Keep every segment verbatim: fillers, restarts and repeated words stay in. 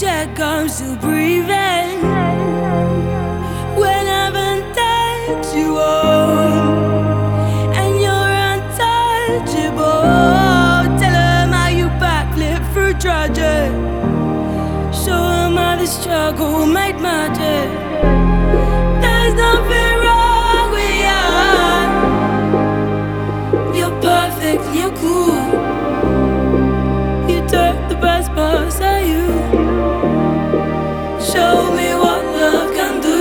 check, I'm still breathing. When heaven takes you home and you're untouchable, tell them how you backflip through tragedy. Show them how the struggle made magic. There's nothing wrong with you. You're perfect, you're cool. You took the best parts of you. Show me what love can do.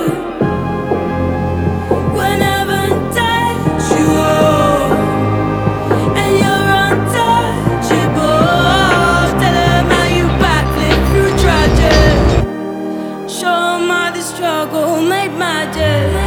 When heaven takes you home and you're untouchable, tell them how you backflip through tragedy. Show 'em how the struggle made magic.